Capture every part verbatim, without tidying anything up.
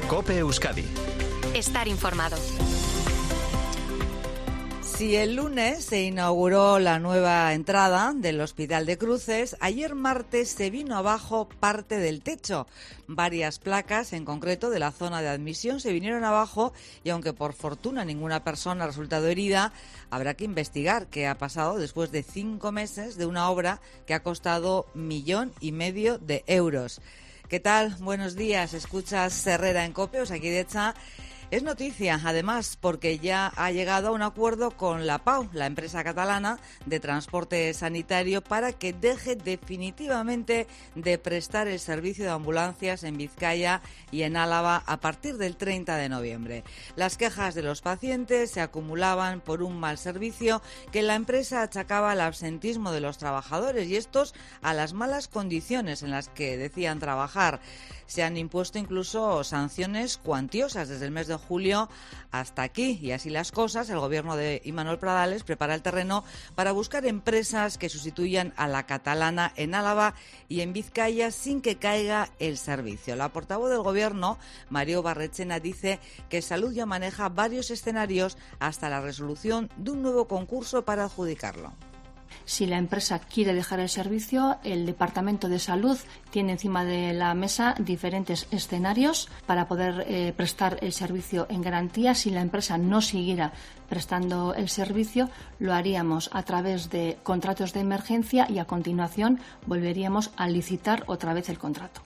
COPE Euskadi. Estar informado. Si el lunes se inauguró la nueva entrada del Hospital de Cruces, ayer martes se vino abajo parte del techo. Varias placas, en concreto de la zona de admisión, se vinieron abajo y aunque por fortuna ninguna persona ha resultado herida, habrá que investigar qué ha pasado después de cinco meses de una obra que ha costado millón y medio de euros. ¿Qué tal? Buenos días. Escuchas Herrera en COPE, Osakidecha. Es noticia, además, porque ya ha llegado a un acuerdo con la Pau, la empresa catalana de transporte sanitario, para que deje definitivamente de prestar el servicio de ambulancias en Vizcaya y en Álava a partir del treinta de noviembre. Las quejas de los pacientes se acumulaban por un mal servicio que la empresa achacaba al absentismo de los trabajadores y estos a las malas condiciones en las que decían trabajar. Se han impuesto incluso sanciones cuantiosas desde el mes de julio hasta aquí. Y así las cosas, el gobierno de Imanol Pradales prepara el terreno para buscar empresas que sustituyan a la catalana en Álava y en Vizcaya sin que caiga el servicio. La portavoz del gobierno, Mario Barrechena, dice que Salud ya maneja varios escenarios hasta la resolución de un nuevo concurso para adjudicarlo. Si la empresa quiere dejar el servicio, el Departamento de Salud tiene encima de la mesa diferentes escenarios para poder eh, prestar el servicio en garantía. Si la empresa no siguiera prestando el servicio, lo haríamos a través de contratos de emergencia y a continuación volveríamos a licitar otra vez el contrato.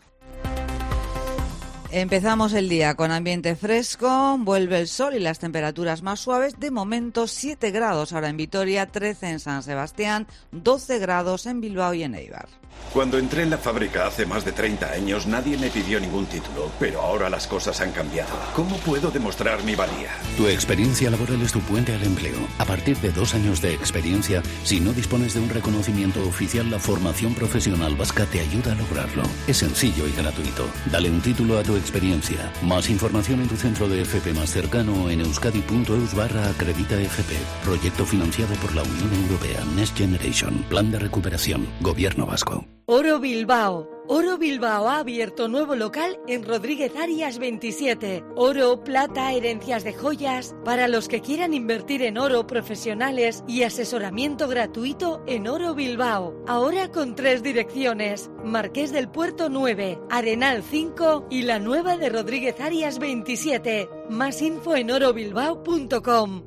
Empezamos el día con ambiente fresco, vuelve el sol y las temperaturas más suaves. De momento siete grados ahora en Vitoria, trece en San Sebastián, doce grados en Bilbao y en Eibar. Cuando entré en la fábrica hace más de treinta años, nadie me pidió ningún título, pero ahora las cosas han cambiado. ¿Cómo puedo demostrar mi valía? Tu experiencia laboral es tu puente al empleo. A partir de dos años de experiencia, si no dispones de un reconocimiento oficial, la formación profesional vasca te ayuda a lograrlo. Es sencillo y gratuito. Dale un título a tu experiencia. Más información en tu centro de F P más cercano en euskadi.eus barra acredita F P. Proyecto financiado por la Unión Europea. Next Generation. Plan de recuperación. Gobierno vasco. Oro Bilbao. Oro Bilbao ha abierto nuevo local en Rodríguez Arias veintisiete. Oro, plata, herencias de joyas. Para los que quieran invertir en oro, profesionales y asesoramiento gratuito en Oro Bilbao. Ahora con tres direcciones. Marqués del Puerto nueve, Arenal cinco y la nueva de Rodríguez Arias veintisiete. Más info en oro bilbao punto com.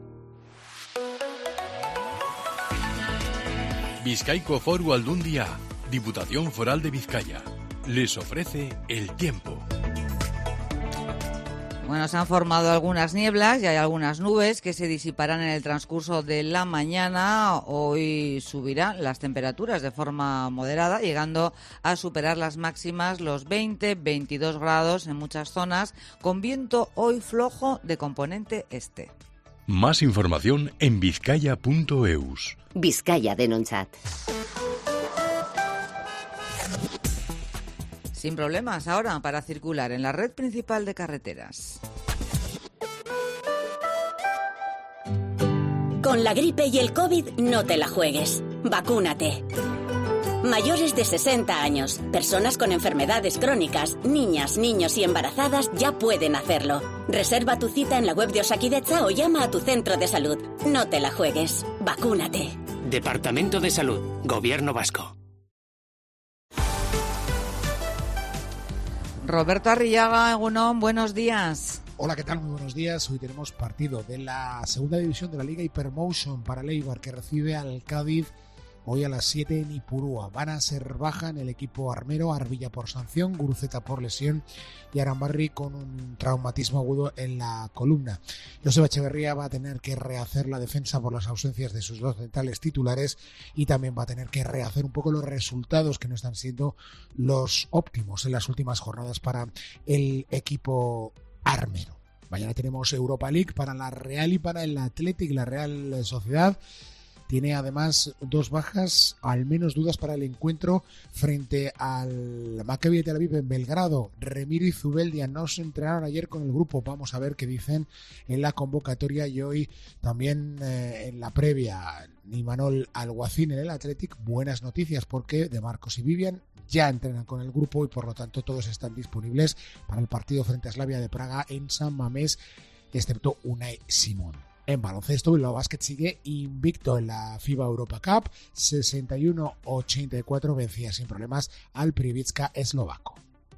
Bizkaiko Foru Aldundia, Diputación Foral de Vizcaya, les ofrece el tiempo. Bueno, se han formado algunas nieblas y hay algunas nubes que se disiparán en el transcurso de la mañana. Hoy subirán las temperaturas de forma moderada, llegando a superar las máximas los veinte, veintidós grados en muchas zonas, con viento hoy flojo de componente este. Más información en vizcaya punto eus. Vizcaya denontzat. Sin problemas ahora para circular en la red principal de carreteras. Con la gripe y el COVID no te la juegues. Vacúnate. Mayores de sesenta años, personas con enfermedades crónicas, niñas, niños y embarazadas ya pueden hacerlo. Reserva tu cita en la web de Osakidecha o llama a tu centro de salud. No te la juegues. Vacúnate. Departamento de Salud, Gobierno Vasco. Roberto Arrillaga, Egunon, buenos días. Hola, ¿qué tal? Muy buenos días. Hoy tenemos partido de la segunda división de la Liga Hypermotion para el Eibar, que recibe al Cádiz hoy a las siete en Ipurúa. Van a ser baja en el equipo armero, Arbilla por sanción, Guruceta por lesión y Arambarri con un traumatismo agudo en la columna. Joseba Echeverría va a tener que rehacer la defensa por las ausencias de sus dos centrales titulares y también va a tener que rehacer un poco los resultados que no están siendo los óptimos en las últimas jornadas para el equipo armero. Mañana tenemos Europa League para la Real y para el Athletic. La Real Sociedad tiene además dos bajas, al menos dudas para el encuentro frente al Maccabi de Tel Aviv en Belgrado. Remiro y Zubeldia no se entrenaron ayer con el grupo. Vamos a ver qué dicen en la convocatoria y hoy también eh, en la previa. Imanol Alguacín en el Athletic. Buenas noticias porque De Marcos y Vivian ya entrenan con el grupo y por lo tanto todos están disponibles para el partido frente a Slavia de Praga en San Mamés, excepto Unai Simón. En baloncesto, Bilbao Basket sigue invicto en la FIBA Europa Cup, sesenta y uno a ochenta y cuatro vencía sin problemas al Privitska eslovaco.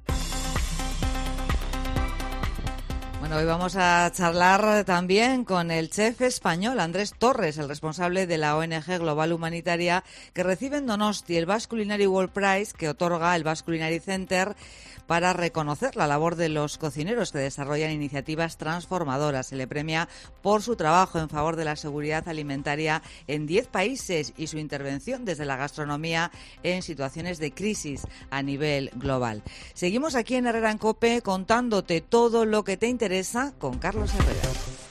Bueno, hoy vamos a charlar también con el chef español Andrés Torres, el responsable de la O N G Global Humanitaria, que recibe en Donosti el Basque Culinary World Prize que otorga el Basque Culinary Center para reconocer la labor de los cocineros que desarrollan iniciativas transformadoras. Se le premia por su trabajo en favor de la seguridad alimentaria en diez países y su intervención desde la gastronomía en situaciones de crisis a nivel global. Seguimos aquí en Herrera en COPE contándote todo lo que te interesa con Carlos Herrera.